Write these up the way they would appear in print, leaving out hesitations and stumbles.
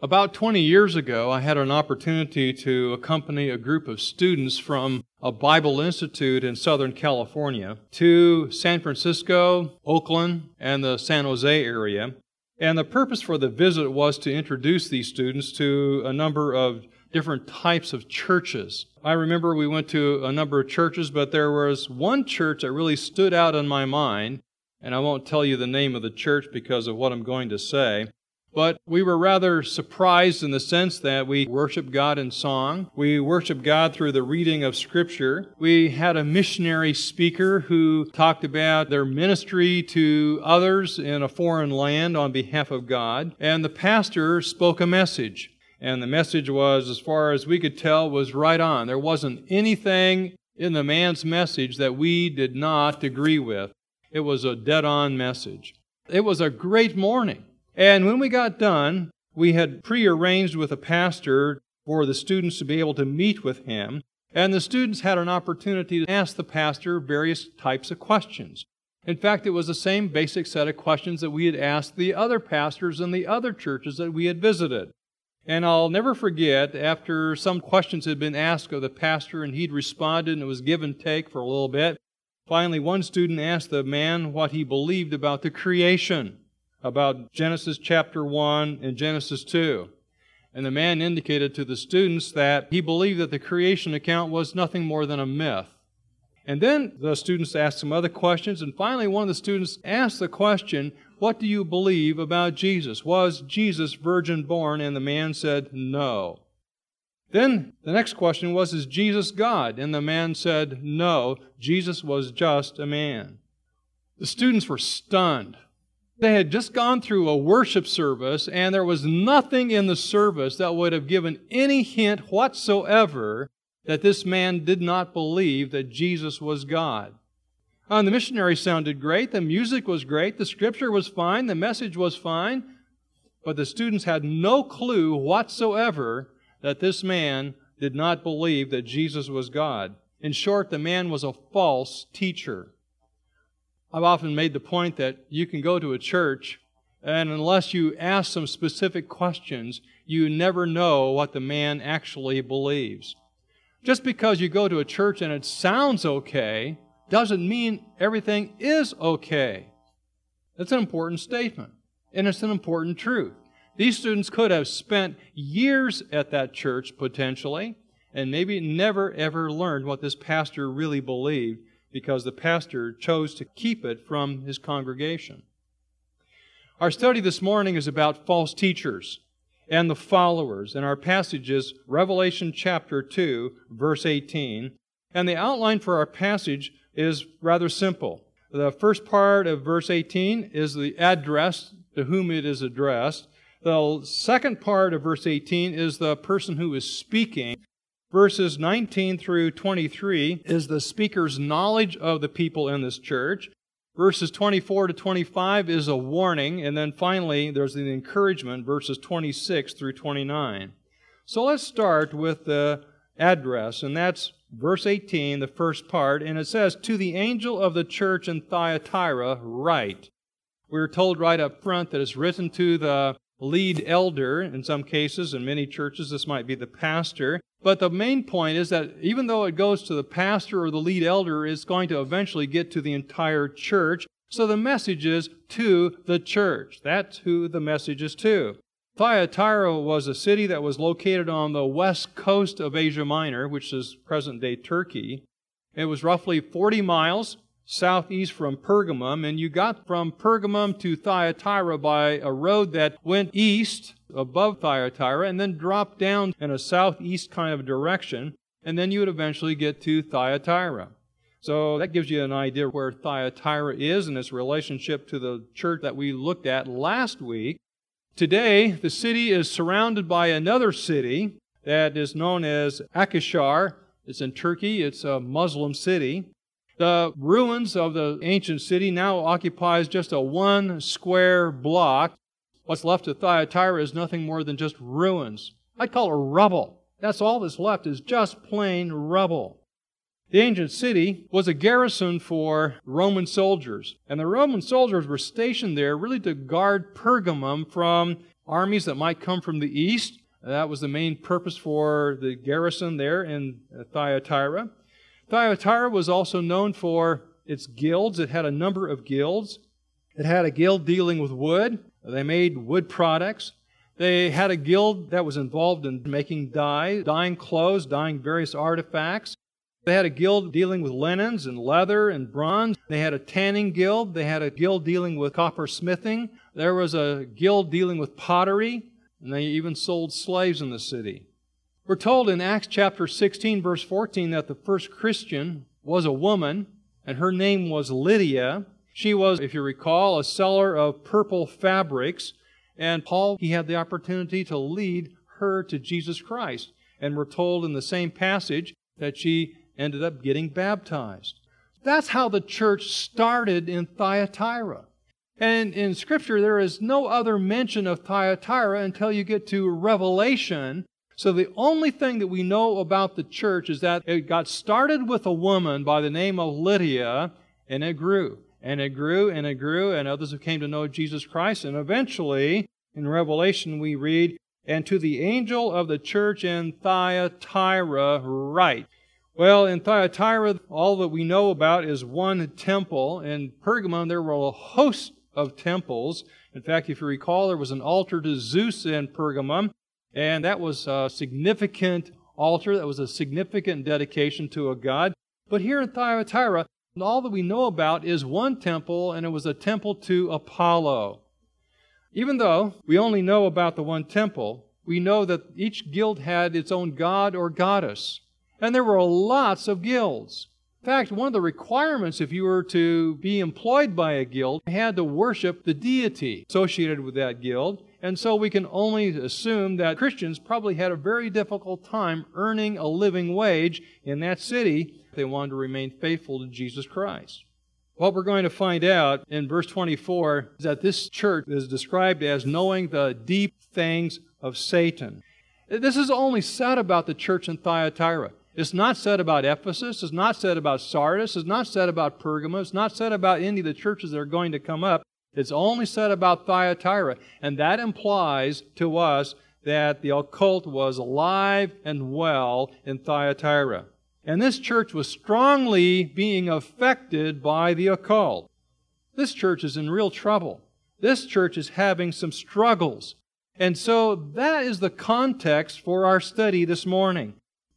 About 20 years ago, I had an opportunity to accompany a group of students from a Bible Institute in Southern California to San Francisco, Oakland, and the San Jose area. And the purpose for the visit was to introduce these students to a number of different types of churches. I remember we went to a number of churches, but there was one church that really stood out in my mind, and I won't tell you the name of the church because of what I'm going to say. But we were rather surprised in the sense that we worship God in song. We worship God through the reading of Scripture. We had a missionary speaker who talked about their ministry to others in a foreign land on behalf of God. And the pastor spoke a message. And the message was, as far as we could tell, was right on. There wasn't anything in the man's message that we did not agree with. It was a dead-on message. It was a great morning. And when we got done, we had prearranged with a pastor for the students to be able to meet with him, and the students had an opportunity to ask the pastor various types of questions. In fact, it was the same basic set of questions that we had asked the other pastors in the other churches that we had visited. And I'll never forget, after some questions had been asked of the pastor and he'd responded and it was give and take for a little bit, finally one student asked the man what he believed about the creation, about Genesis chapter 1 and Genesis 2. And the man indicated to the students that he believed that the creation account was nothing more than a myth. And then the students asked some other questions, and finally one of the students asked the question, what do you believe about Jesus? Was Jesus virgin born? And the man said, no. Then the next question was, is Jesus God? And the man said, no, Jesus was just a man. The students were stunned. They had just gone through a worship service, and there was nothing in the service that would have given any hint whatsoever that this man did not believe that Jesus was God. The missionary sounded great, the music was great, the scripture was fine, the message was fine, but the students had no clue whatsoever that this man did not believe that Jesus was God. In short, the man was a false teacher. I've often made the point that you can go to a church, and unless you ask some specific questions, you never know what the man actually believes. Just because you go to a church and it sounds okay, doesn't mean everything is okay. That's an important statement, and it's an important truth. These students could have spent years at that church, potentially, and maybe never ever learned what this pastor really believed, because the pastor chose to keep it from his congregation. Our study this morning is about false teachers and the followers, and our passage is Revelation chapter 2, verse 18. And the outline for our passage is rather simple. The first part of verse 18 is the address to whom it is addressed. The second part of verse 18 is the person who is speaking. Verses 19 through 23 is the speaker's knowledge of the people in this church. Verses 24 to 25 is a warning. And then finally, there's the encouragement, verses 26 through 29. So let's start with the address, and that's verse 18, the first part. And it says, to the angel of the church in Thyatira, write. We're told right up front that it's written to the lead elder. In some cases, in many churches, this might be the pastor. But the main point is that even though it goes to the pastor or the lead elder, it's going to eventually get to the entire church. So the message is to the church. That's who the message is to. Thyatira was a city that was located on the west coast of Asia Minor, which is present-day Turkey. It was roughly 40 miles southeast from Pergamum, and you got from Pergamum to Thyatira by a road that went east above Thyatira and then dropped down in a southeast kind of direction, and then you would eventually get to Thyatira. So that gives you an idea where Thyatira is and its relationship to the church that we looked at last week. Today, the city is surrounded by another city that is known as Akhisar. It's in Turkey. It's a Muslim city. The ruins of the ancient city now occupies just a 1 square block. What's left of Thyatira is nothing more than just ruins. I'd call it rubble. That's all that's left is just plain rubble. The ancient city was a garrison for Roman soldiers. And the Roman soldiers were stationed there really to guard Pergamum from armies that might come from the east. That was the main purpose for the garrison there in Thyatira. Thyatira was also known for its guilds. It had a number of guilds. It had a guild dealing with wood. They made wood products. They had a guild that was involved in making dyeing clothes, dyeing various artifacts. They had a guild dealing with linens and leather and bronze. They had a tanning guild. They had a guild dealing with copper smithing. There was a guild dealing with pottery. And they even sold slaves in the city. We're told in Acts chapter 16, verse 14, that the first Christian was a woman, and her name was Lydia. She was, if you recall, a seller of purple fabrics. And Paul, he had the opportunity to lead her to Jesus Christ. And we're told in the same passage that she ended up getting baptized. That's how the church started in Thyatira. And in Scripture, there is no other mention of Thyatira until you get to Revelation. So the only thing that we know about the church is that it got started with a woman by the name of Lydia, and it grew. And it grew, and it grew, and others who came to know Jesus Christ. And eventually, in Revelation, we read, "And to the angel of the church in Thyatira write." Well, in Thyatira, all that we know about is one temple. In Pergamum, there were a host of temples. In fact, if you recall, there was an altar to Zeus in Pergamum, and that was a significant altar. That was a significant dedication to a god. But here in Thyatira, all that we know about is one temple, and it was a temple to Apollo. Even though we only know about the one temple, we know that each guild had its own god or goddess. And there were lots of guilds. In fact, one of the requirements if you were to be employed by a guild, you had to worship the deity associated with that guild. And so we can only assume that Christians probably had a very difficult time earning a living wage in that city if they wanted to remain faithful to Jesus Christ. What we're going to find out in verse 24 is that this church is described as knowing the deep things of Satan. This is only said about the church in Thyatira. It's not said about Ephesus. It's not said about Sardis. It's not said about Pergamum. It's not said about any of the churches that are going to come up. It's only said about Thyatira. And that implies to us that the occult was alive and well in Thyatira. And this church was strongly being affected by the occult. This church is in real trouble. This church is having some struggles. And so that is the context for our study this morning.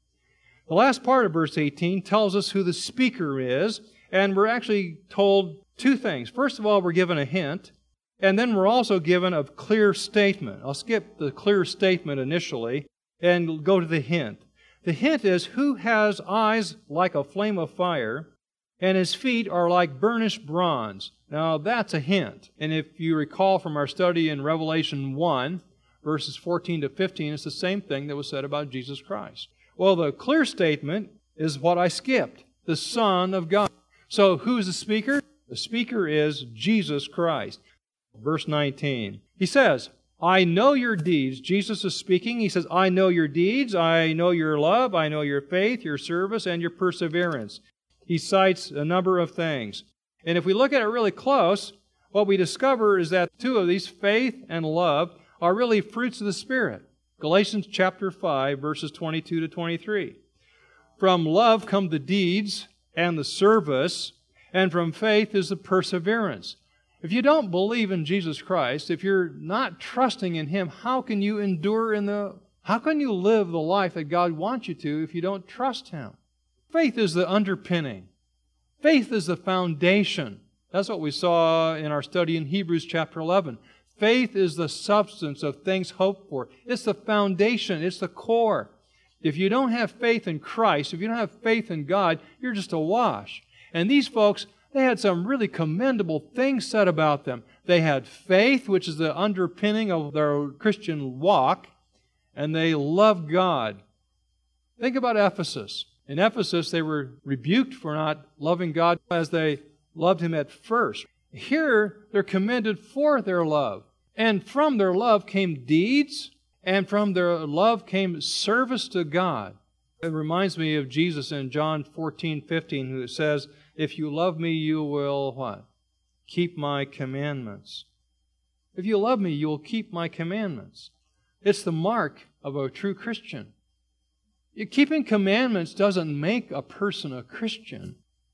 The last part of verse 18 tells us who the speaker is, and we're actually told two things. First of all, we're given a hint, and then we're also given a clear statement. I'll skip the clear statement initially and go to the hint. The hint is, who has eyes like a flame of fire, and his feet are like burnished bronze. Now, that's a hint. And if you recall from our study in Revelation 1, verses 14 to 15, it's the same thing that was said about Jesus Christ. Well, the clear statement is what I skipped, the Son of God. So who's the speaker? The speaker is Jesus Christ. Verse 19. He says, "I know your deeds." Jesus is speaking. He says, "I know your deeds. I know your love. I know your faith, your service, and your perseverance." He cites a number of things. And if we look at it really close, what we discover is that two of these, faith and love, are really fruits of the Spirit. Galatians chapter 5, verses 22 to 23. From love come the deeds and the service, and from faith is the perseverance. If you don't believe in Jesus Christ, if you're not trusting in Him, how can you how can you live the life that God wants you to if you don't trust Him? Faith is the underpinning. Faith is the foundation. That's what we saw in our study in Hebrews chapter 11. Faith is the substance of things hoped for. It's the foundation. It's the core. If you don't have faith in Christ, if you don't have faith in God, you're just awash. And these folks, they had some really commendable things said about them. They had faith, which is the underpinning of their Christian walk, and they loved God. Think about Ephesus. In Ephesus, they were rebuked for not loving God as they loved Him at first. Here, they're commended for their love. And from their love came deeds, and from their love came service to God. It reminds me of Jesus in John 14:15, who says, "If you love me, you will" what? "Keep my commandments." If you love me, you will keep my commandments. It's the mark of a true Christian. Keeping commandments doesn't make a person a Christian.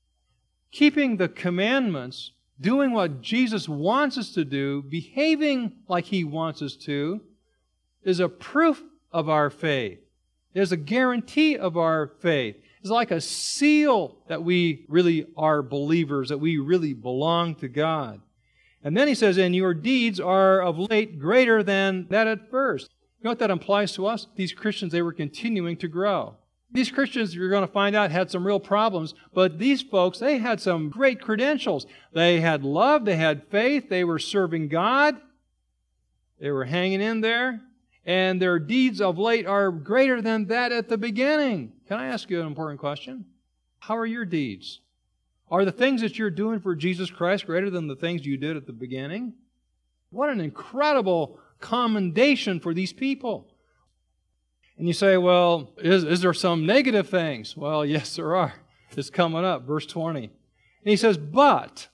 Keeping the commandments, doing what Jesus wants us to do, behaving like He wants us to, is a proof of our faith. There's a guarantee of our faith. It's like a seal that we really are believers, that we really belong to God. And then He says, "And your deeds are of late greater than that at first." You know what that implies to us? These Christians, they were continuing to grow. These Christians, you're going to find out, had some real problems, but these folks, they had some great credentials. They had love, they had faith, they were serving God, they were hanging in there, and their deeds of late are greater than that at the beginning. Can I ask you an important question? How are your deeds? Are the things that you're doing for Jesus Christ greater than the things you did at the beginning? What an incredible commendation for these people. And you say, well, is there some negative things? Well, yes, there are. It's coming up, verse 20. And He says, "But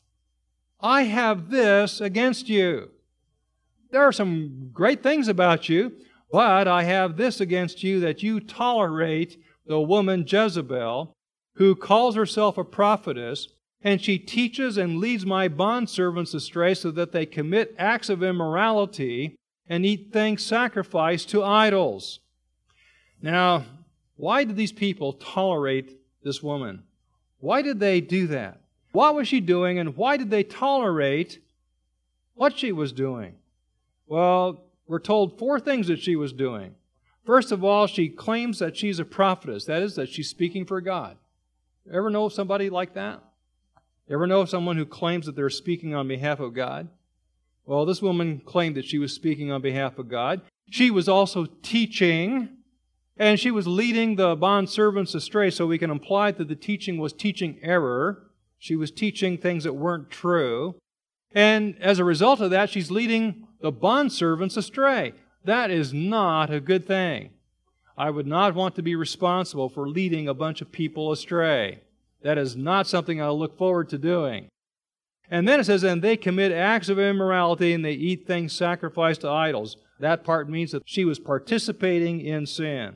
I have this against you." There are some great things about you, but I have this against you, that you tolerate the woman Jezebel, who calls herself a prophetess, and she teaches and leads my bondservants astray so that they commit acts of immorality and eat things sacrificed to idols. Now, why did these people tolerate this woman? Why did they do that? What was she doing, and why did they tolerate what she was doing? Well, we're told 4 things that she was doing. First of all, she claims that she's a prophetess. That is, that she's speaking for God. Ever know of somebody like that? Ever know of someone who claims that they're speaking on behalf of God? Well, this woman claimed that she was speaking on behalf of God. She was also teaching, and she was leading the bondservants astray, so we can imply that the teaching was teaching error. She was teaching things that weren't true. And as a result of that, she's leading the bondservants astray. That is not a good thing. I would not want to be responsible for leading a bunch of people astray. That is not something I look forward to doing. And then it says, "And they commit acts of immorality, and they eat things sacrificed to idols." That part means that she was participating in sin.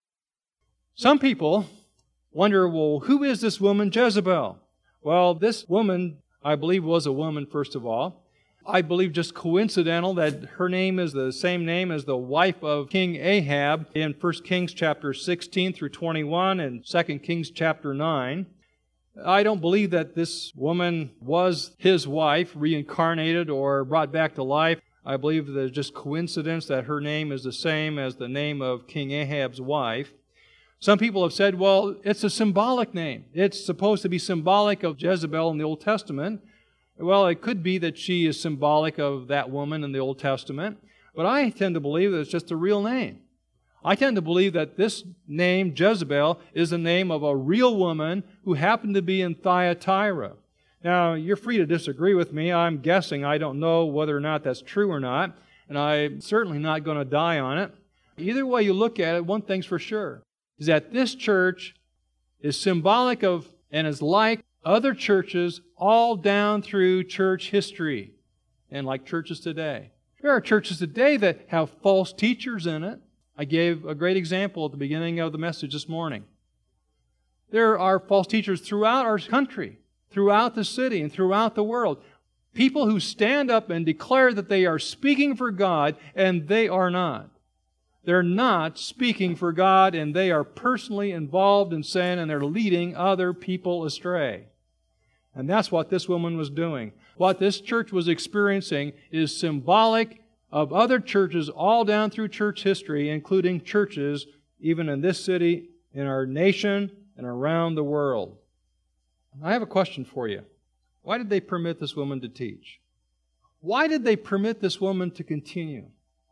Some people wonder, well, who is this woman Jezebel? Well, this woman, I believe, was a woman, first of all. I believe just coincidental that her name is the same name as the wife of King Ahab in 1 Kings chapter 16 through 21 and 2 Kings chapter 9. I don't believe that this woman was his wife, reincarnated or brought back to life. I believe that it's just coincidence that her name is the same as the name of King Ahab's wife. Some people have said, well, it's a symbolic name. It's supposed to be symbolic of Jezebel in the Old Testament. Well, it could be that she is symbolic of that woman in the Old Testament, but I tend to believe that it's just a real name. I tend to believe that this name, Jezebel, is the name of a real woman who happened to be in Thyatira. Now, you're free to disagree with me. I'm guessing. I don't know whether or not that's true or not, and I'm certainly not going to die on it. Either way you look at it, one thing's for sure, is that this church is symbolic of and is like other churches all down through church history and like churches today. There are churches today that have false teachers in it. I gave a great example at the beginning of the message this morning. There are false teachers throughout our country, throughout the city, and throughout the world. People who stand up and declare that they are speaking for God, and they are not. They're not speaking for God, and they are personally involved in sin, and they're leading other people astray. And that's what this woman was doing. What this church was experiencing is symbolic of other churches all down through church history, including churches even in this city, in our nation, and around the world. I have a question for you. Why did they permit this woman to teach? Why did they permit this woman to continue?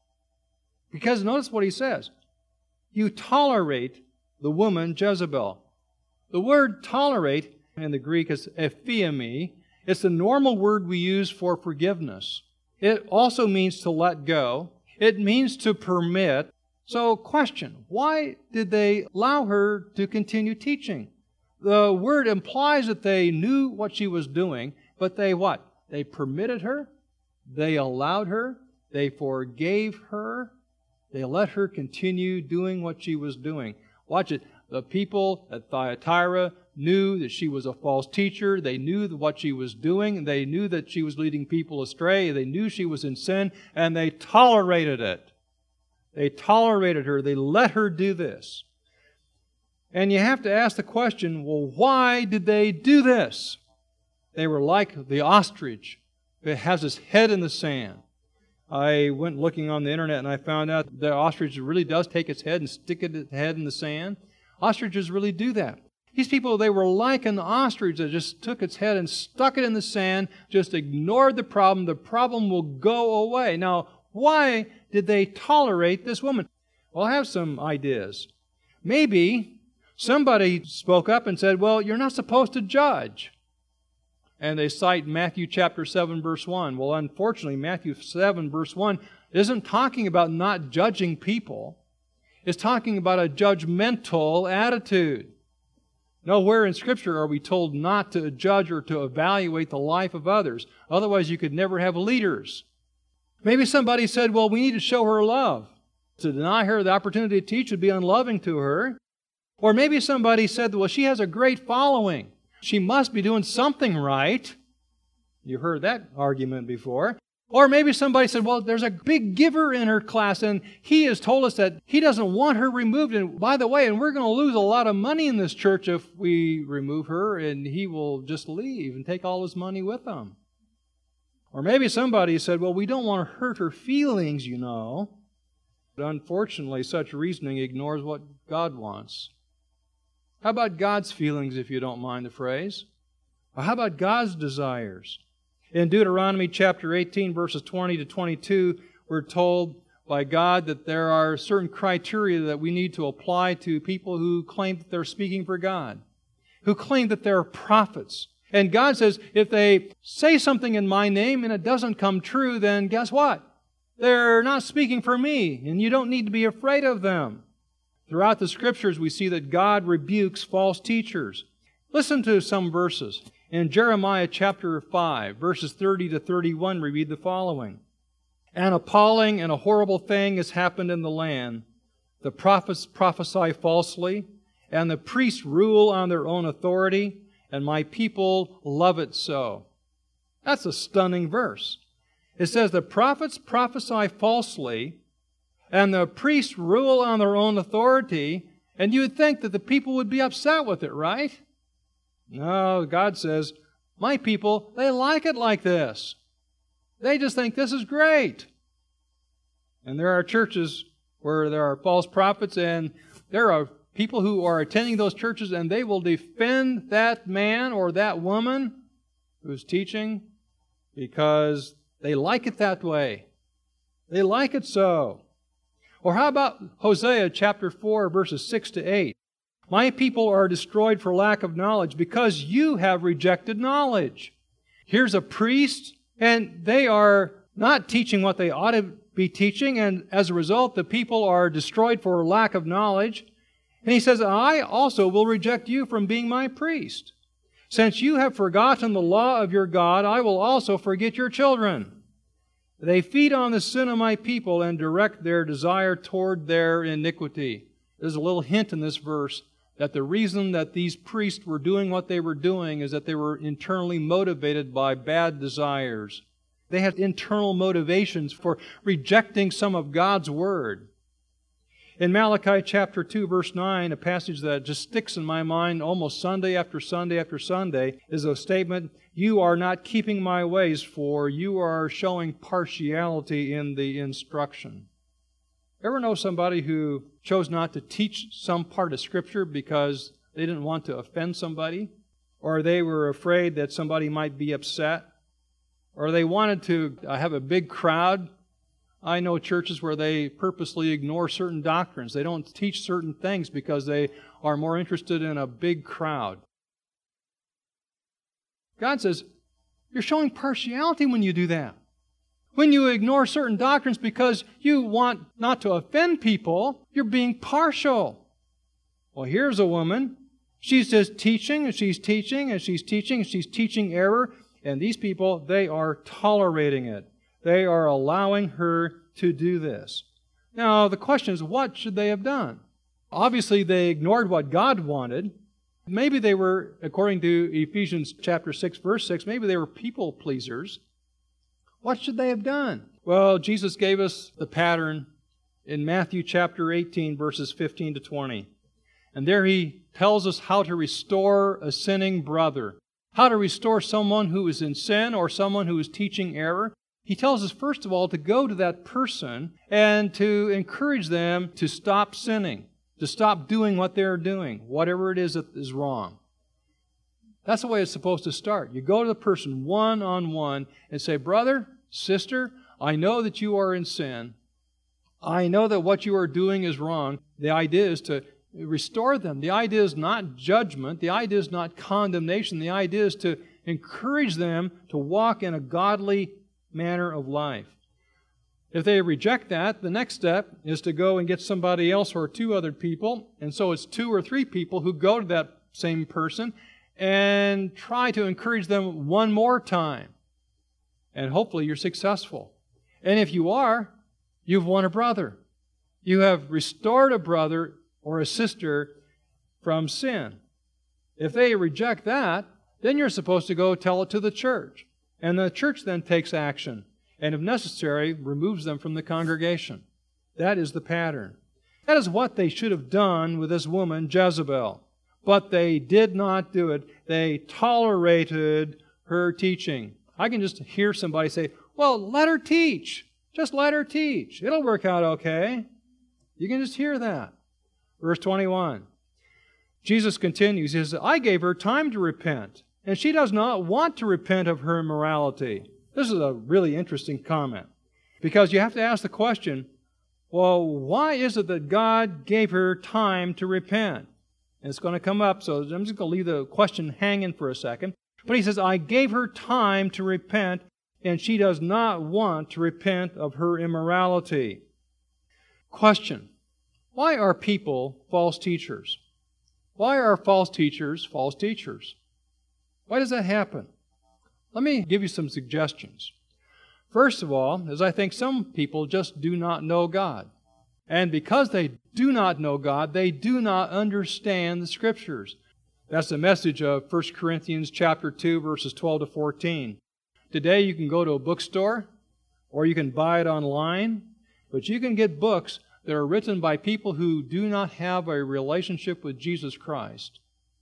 Because notice what he says. You tolerate the woman Jezebel. The word tolerate in the Greek is ephiemi. It's the normal word we use for forgiveness. It also means to let go. It means to permit. So, question, why did they allow her to continue teaching? The word implies that they knew what she was doing, but they what? They permitted her, they allowed her, they forgave her, they let her continue doing what she was doing. Watch it. The people at Thyatira knew that she was a false teacher. They knew what she was doing. They knew that she was leading people astray. They knew she was in sin, and they tolerated it. They tolerated her. They let her do this. And you have to ask the question, well, why did they do this? They were like the ostrich that has its head in the sand. I went looking on the internet and I found out the ostrich really does take its head and stick its head in the sand. Ostriches really do that. These people, they were like an ostrich that just took its head and stuck it in the sand, just ignored the problem. The problem will go away. Now, why did they tolerate this woman? Well, I have some ideas. Maybe somebody spoke up and said, well, you're not supposed to judge. And they cite Matthew chapter 7, verse 1. Well, unfortunately, Matthew 7, verse 1 isn't talking about not judging people. It's talking about a judgmental attitude. Nowhere in Scripture are we told not to judge or to evaluate the life of others. Otherwise, you could never have leaders. Maybe somebody said, well, we need to show her love. To deny her the opportunity to teach would be unloving to her. Or maybe somebody said, well, she has a great following. She must be doing something right. You've heard that argument before. Or maybe somebody said, well, there's a big giver in her class, and he has told us that he doesn't want her removed. And by the way, and we're going to lose a lot of money in this church if we remove her, and he will just leave and take all his money with him. Or maybe somebody said, well, we don't want to hurt her feelings, you know. But unfortunately, such reasoning ignores what God wants. How about God's feelings, if you don't mind the phrase? Or how about God's desires? In Deuteronomy chapter 18, verses 20 to 22, we're told by God that there are certain criteria that we need to apply to people who claim that they're speaking for God, who claim that they're prophets. And God says, if they say something in my name and it doesn't come true, then guess what? They're not speaking for me, and you don't need to be afraid of them. Throughout the Scriptures, we see that God rebukes false teachers. Listen to some verses. In Jeremiah chapter 5, verses 30 to 31, we read the following. An appalling and a horrible thing has happened in the land. The prophets prophesy falsely, and the priests rule on their own authority, and my people love it so. That's a stunning verse. It says the prophets prophesy falsely, and the priests rule on their own authority, and you would think that the people would be upset with it, right? No, God says, my people, they like it like this. They just think this is great. And there are churches where there are false prophets, and there are people who are attending those churches, and they will defend that man or that woman who's teaching because they like it that way. They like it so. Or how about Hosea chapter 4, verses 6 to 8? My people are destroyed for lack of knowledge because you have rejected knowledge. Here's a priest, and they are not teaching what they ought to be teaching, and as a result, the people are destroyed for lack of knowledge. And he says, I also will reject you from being my priest. Since you have forgotten the law of your God, I will also forget your children. They feed on the sin of my people and direct their desire toward their iniquity. There's a little hint in this verse that the reason that these priests were doing what they were doing is that they were internally motivated by bad desires. They had internal motivations for rejecting some of God's Word. In Malachi chapter 2, verse 9, a passage that just sticks in my mind almost Sunday after Sunday after Sunday, is a statement, you are not keeping my ways, for you are showing partiality in the instruction. Ever know somebody who chose not to teach some part of Scripture because they didn't want to offend somebody? Or they were afraid that somebody might be upset? Or they wanted to have a big crowd? I know churches where they purposely ignore certain doctrines. They don't teach certain things because they are more interested in a big crowd. God says, you're showing partiality when you do that. When you ignore certain doctrines because you want not to offend people, you're being partial. Well, here's a woman. She's just teaching, and she's teaching, and she's teaching, and she's teaching error. And these people, they are tolerating it. They are allowing her to do this. Now, the question is, what should they have done? Obviously, they ignored what God wanted. Maybe they were, according to Ephesians chapter 6, verse 6, maybe they were people pleasers. What should they have done? Well, Jesus gave us the pattern in Matthew chapter 18, verses 15 to 20. And there He tells us how to restore a sinning brother, how to restore someone who is in sin or someone who is teaching error. He tells us, first of all, to go to that person and to encourage them to stop sinning, to stop doing what they're doing, whatever it is that is wrong. That's the way it's supposed to start. You go to the person one-on-one and say, brother, sister, I know that you are in sin. I know that what you are doing is wrong. The idea is to restore them. The idea is not judgment. The idea is not condemnation. The idea is to encourage them to walk in a godly manner of life. If they reject that, the next step is to go and get somebody else or two other people. And so it's 2 or 3 people who go to that same person and try to encourage them one more time. And hopefully you're successful. And if you are, you've won a brother. You have restored a brother or a sister from sin. If they reject that, then you're supposed to go tell it to the church. And the church then takes action, and if necessary, removes them from the congregation. That is the pattern. That is what they should have done with this woman, Jezebel. But they did not do it. They tolerated her teaching. I can just hear somebody say, well, let her teach. Just let her teach. It'll work out okay. You can just hear that. Verse 21. Jesus continues. He says, I gave her time to repent, and she does not want to repent of her immorality. This is a really interesting comment, because you have to ask the question, well, why is it that God gave her time to repent? And it's going to come up, so I'm just going to leave the question hanging for a second. But He says, I gave her time to repent, and she does not want to repent of her immorality. Question. Why are people false teachers? Why are false teachers false teachers? Why does that happen? Let me give you some suggestions. First of all, is I think some people just do not know God. And because they do not know God, they do not understand the Scriptures. That's the message of 1 Corinthians chapter 2, verses 12 to 14. Today you can go to a bookstore, or you can buy it online, but you can get books that are written by people who do not have a relationship with Jesus Christ.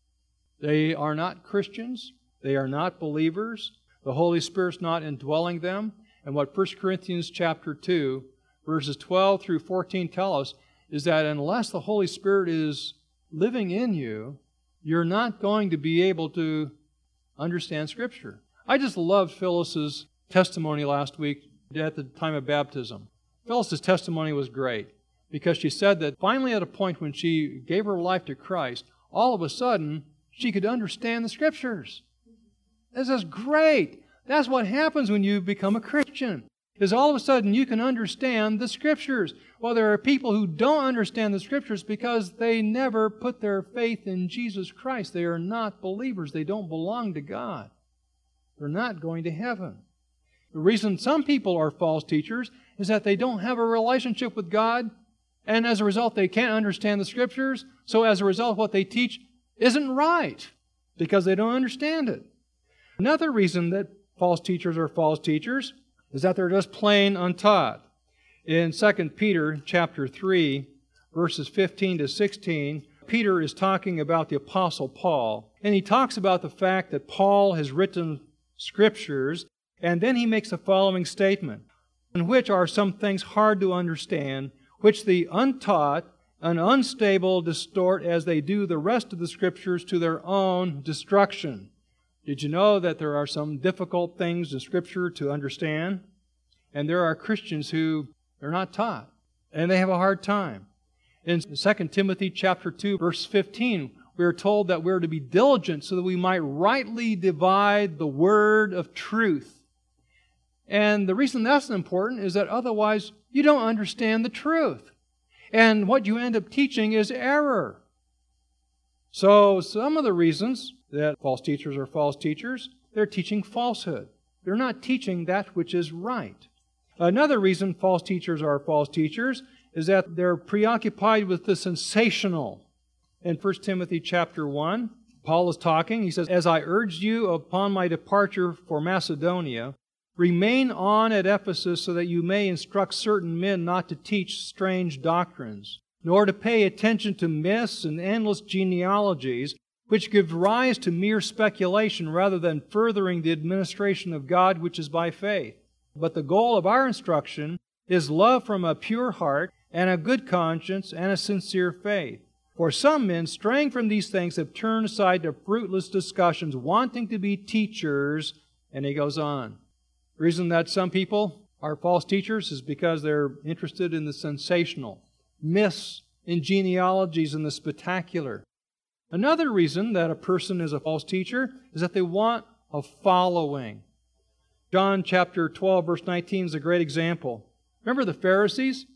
They are not Christians. They are not believers. The Holy Spirit's not indwelling them. And what 1 Corinthians chapter 2, verses 12 through 14 tell us is that unless the Holy Spirit is living in you, you're not going to be able to understand Scripture. I just loved Phyllis's testimony last week at the time of baptism. Phyllis's testimony was great because she said that finally at a point when she gave her life to Christ, all of a sudden she could understand the Scriptures. This is great. That's what happens when you become a Christian, is all of a sudden you can understand the Scriptures. Well, there are people who don't understand the Scriptures because they never put their faith in Jesus Christ. They are not believers. They don't belong to God. They're not going to heaven. The reason some people are false teachers is that they don't have a relationship with God, and as a result they can't understand the Scriptures, so as a result what they teach isn't right because they don't understand it. Another reason that false teachers are false teachers is that they're just plain untaught. In 2 Peter chapter 3, verses 15 to 16, Peter is talking about the Apostle Paul, and he talks about the fact that Paul has written Scriptures, and then he makes the following statement, in which are some things hard to understand, which the untaught and unstable distort as they do the rest of the Scriptures to their own destruction. Did you know that there are some difficult things in Scripture to understand? And there are Christians who are not taught, and they have a hard time. In 2 Timothy chapter 2, verse 15, we are told that we're to be diligent so that we might rightly divide the word of truth. And the reason that's important is that otherwise you don't understand the truth. And what you end up teaching is error. So some of the reasons that false teachers are false teachers, they're teaching falsehood. They're not teaching that which is right. Another reason false teachers are false teachers is that they're preoccupied with the sensational. In 1 Timothy chapter 1, Paul is talking. He says, "As I urged you upon my departure for Macedonia, remain on at Ephesus so that you may instruct certain men not to teach strange doctrines, nor to pay attention to myths and endless genealogies, which give rise to mere speculation rather than furthering the administration of God which is by faith. But the goal of our instruction is love from a pure heart and a good conscience and a sincere faith. For some men, straying from these things, have turned aside to fruitless discussions, wanting to be teachers." And he goes on. The reason that some people are false teachers is because they're interested in the sensational, myths and genealogies and the spectacular. Another reason that a person is a false teacher is that they want a following. John chapter 12, verse 19 is a great example. Remember the Pharisees?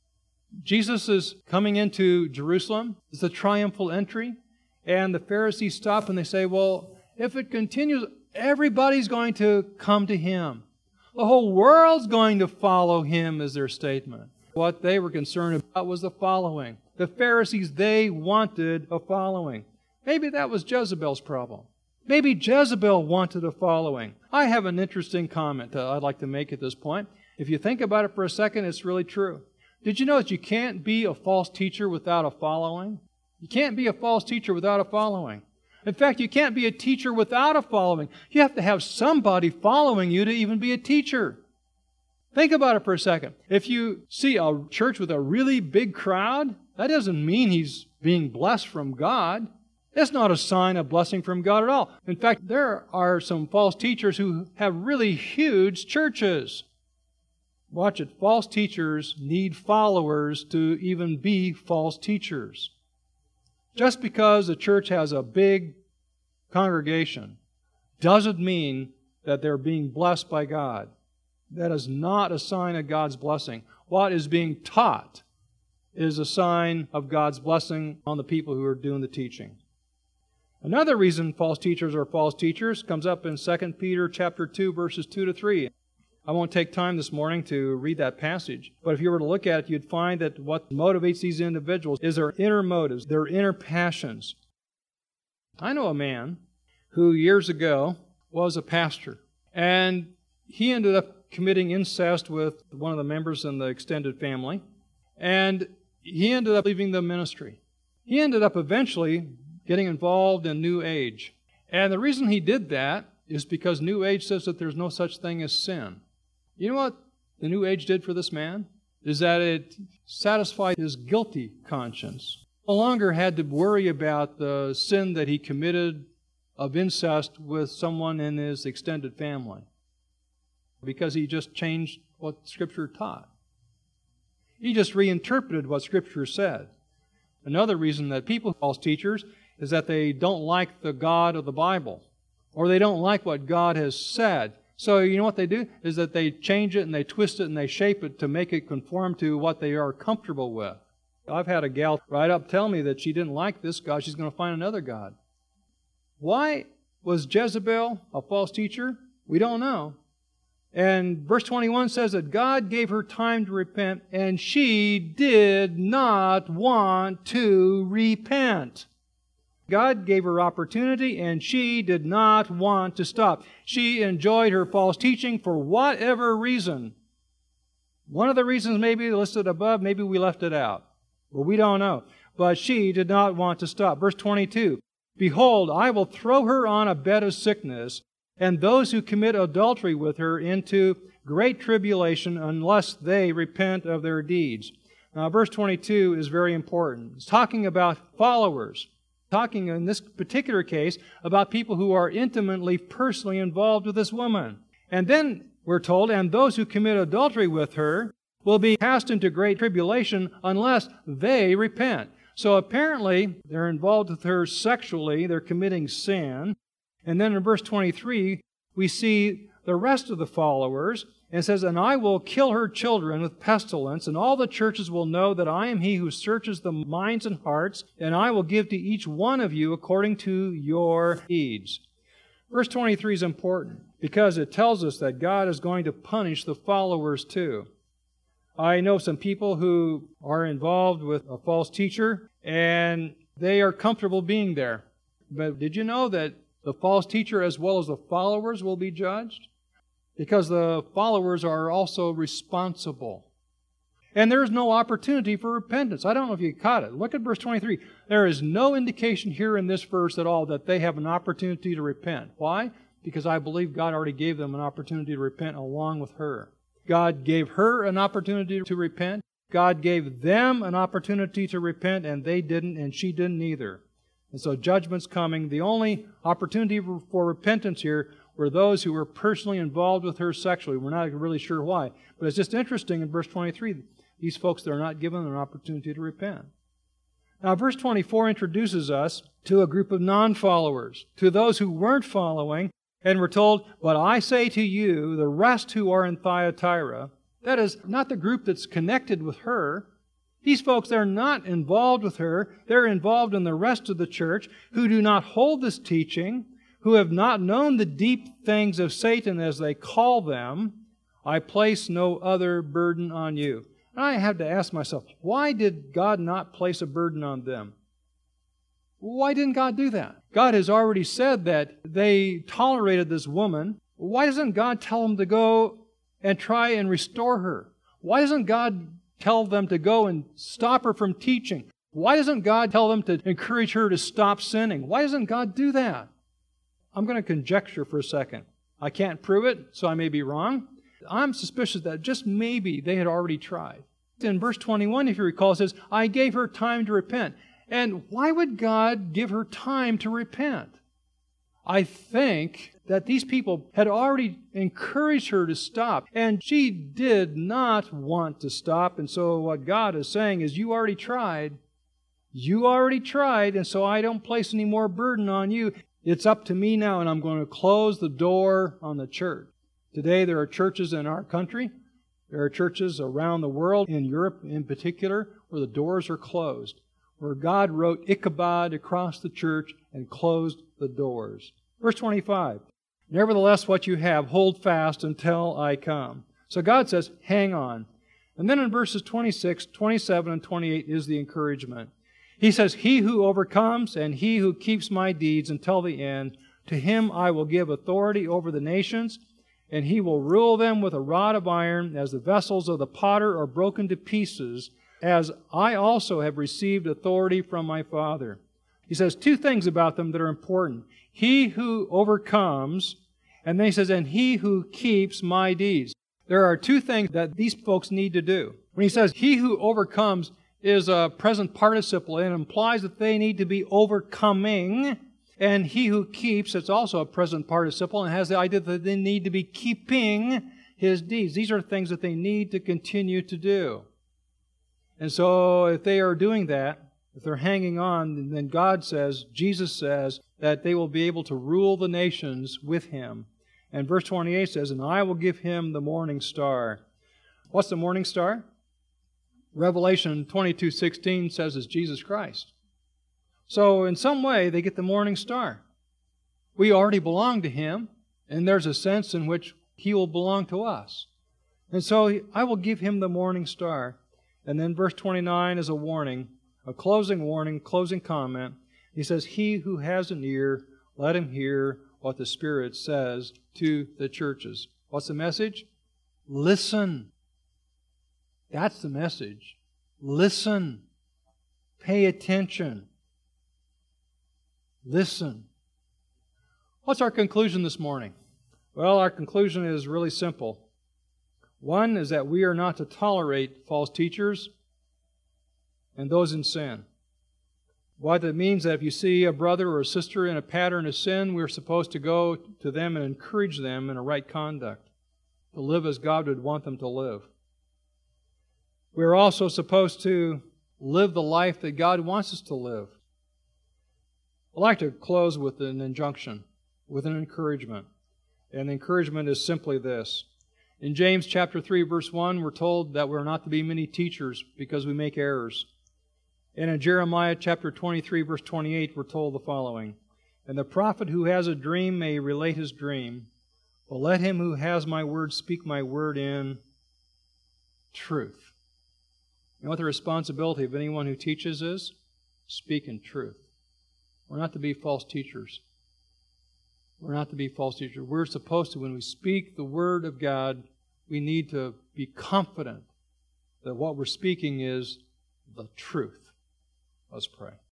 Jesus is coming into Jerusalem. It's the triumphal entry. And the Pharisees stop and they say, well, if it continues, everybody's going to come to Him. The whole world's going to follow Him, is their statement. What they were concerned about was the following. The Pharisees, they wanted a following. Maybe that was Jezebel's problem. Maybe Jezebel wanted a following. I have an interesting comment that I'd like to make at this point. If you think about it for a second, it's really true. Did you know that you can't be a false teacher without a following? You can't be a false teacher without a following. In fact, you can't be a teacher without a following. You have to have somebody following you to even be a teacher. Think about it for a second. If you see a church with a really big crowd, that doesn't mean he's being blessed from God. That's not a sign of blessing from God at all. In fact, there are some false teachers who have really huge churches. Watch it. False teachers need followers to even be false teachers. Just because a church has a big congregation doesn't mean that they're being blessed by God. That is not a sign of God's blessing. What is being taught is a sign of God's blessing on the people who are doing the teaching. Another reason false teachers are false teachers comes up in 2 Peter chapter 2, verses 2 to 3. I won't take time this morning to read that passage, but if you were to look at it, you'd find that what motivates these individuals is their inner motives, their inner passions. I know a man who years ago was a pastor, and he ended up committing incest with one of the members in the extended family, and he ended up leaving the ministry. He ended up eventually getting involved in New Age. And the reason he did that is because New Age says that there's no such thing as sin. You know what the New Age did for this man? Is that it satisfied his guilty conscience. No longer had to worry about the sin that he committed of incest with someone in his extended family, because he just changed what Scripture taught. He just reinterpreted what Scripture said. Another reason that people are false teachers is that they don't like the God of the Bible, or they don't like what God has said. So you know what they do? Is that they change it and they twist it and they shape it to make it conform to what they are comfortable with. I've had a gal right up tell me that she didn't like this God, she's going to find another God. Why was Jezebel a false teacher? We don't know. And verse 21 says that God gave her time to repent, and she did not want to repent. God gave her opportunity, and she did not want to stop. She enjoyed her false teaching for whatever reason. One of the reasons may be listed above, maybe we left it out. Well, we don't know. But she did not want to stop. Verse 22, "Behold, I will throw her on a bed of sickness, and those who commit adultery with her into great tribulation, unless they repent of their deeds." Now, verse 22 is very important. It's talking about followers. Talking in this particular case about people who are intimately, personally involved with this woman. And then we're told, "And those who commit adultery with her will be cast into great tribulation unless they repent." So apparently they're involved with her sexually, they're committing sin. And then in verse 23, we see the rest of the followers, And it says, "And I will kill her children with pestilence, and all the churches will know that I am He who searches the minds and hearts, and I will give to each one of you according to your deeds." Verse 23 is important because it tells us that God is going to punish the followers too. I know some people who are involved with a false teacher, and they are comfortable being there. But did you know that the false teacher as well as the followers will be judged? Because the followers are also responsible. And there is no opportunity for repentance. I don't know if you caught it. Look at verse 23. There is no indication here in this verse at all that they have an opportunity to repent. Why? Because I believe God already gave them an opportunity to repent along with her. God gave her an opportunity to repent. God gave them an opportunity to repent, and they didn't, and she didn't either. And so judgment's coming. The only opportunity for repentance here were those who were personally involved with her sexually. We're not really sure why. But it's just interesting in verse 23, these folks that are not given an opportunity to repent. Now, verse 24 introduces us to a group of non-followers, to those who weren't following, and we're told, "But I say to you, the rest who are in Thyatira," that is, not the group that's connected with her. These folks, they're not involved with her. They're involved in the rest of the church who do not hold this teaching, who have not known the deep things of Satan, as they call them. "I place no other burden on you." And I have to ask myself, why did God not place a burden on them? Why didn't God do that? God has already said that they tolerated this woman. Why doesn't God tell them to go and try and restore her? Why doesn't God tell them to go and stop her from teaching? Why doesn't God tell them to encourage her to stop sinning? Why doesn't God do that? I'm going to conjecture for a second. I can't prove it, so I may be wrong. I'm suspicious that just maybe they had already tried. In verse 21, if you recall, it says, "I gave her time to repent." And why would God give her time to repent? I think that these people had already encouraged her to stop, and she did not want to stop. And so what God is saying is, you already tried. You already tried, and so I don't place any more burden on you. It's up to me now, and I'm going to close the door on the church. Today there are churches in our country, there are churches around the world, in Europe in particular, where the doors are closed, where God wrote Ichabod across the church and closed the doors. Verse 25, "Nevertheless, what you have, hold fast until I come." So God says, hang on. And then in verses 26, 27, and 28 is the encouragement. He says, "He who overcomes and he who keeps my deeds until the end, to him I will give authority over the nations, and he will rule them with a rod of iron, as the vessels of the potter are broken to pieces, as I also have received authority from my Father." He says two things about them that are important. He who overcomes, and then he says, "and he who keeps my deeds." There are two things that these folks need to do. When he says, "he who overcomes," is a present participle and implies that they need to be overcoming. And "he who keeps," it's also a present participle and has the idea that they need to be keeping his deeds. These are things that they need to continue to do. And so if they are doing that, if they're hanging on, then God says, Jesus says, that they will be able to rule the nations with him. And verse 28 says, "And I will give him the morning star." What's the morning star? Revelation 22:16 says it's Jesus Christ. So in some way, they get the morning star. We already belong to him, and there's a sense in which he will belong to us. And so I will give him the morning star. And then verse 29 is a warning, a closing comment. He says, "He who has an ear, let him hear what the Spirit says to the churches." What's the message? Listen. That's the message. Listen. Pay attention. Listen. What's our conclusion this morning? Well, our conclusion is really simple. One is that we are not to tolerate false teachers and those in sin. What that means that if you see a brother or a sister in a pattern of sin, we're supposed to go to them and encourage them in a right conduct, to live as God would want them to live. We're also supposed to live the life that God wants us to live. I'd like to close with an injunction, with an encouragement. And the encouragement is simply this. In James chapter 3, verse 1, we're told that we're not to be many teachers because we make errors. And in Jeremiah chapter 23, verse 28, we're told the following, "And the prophet who has a dream may relate his dream, but let him who has my word speak my word in truth." You know what the responsibility of anyone who teaches is? Speak in truth. We're not to be false teachers. We're not to be false teachers. We're supposed to, when we speak the Word of God, we need to be confident that what we're speaking is the truth. Let's pray.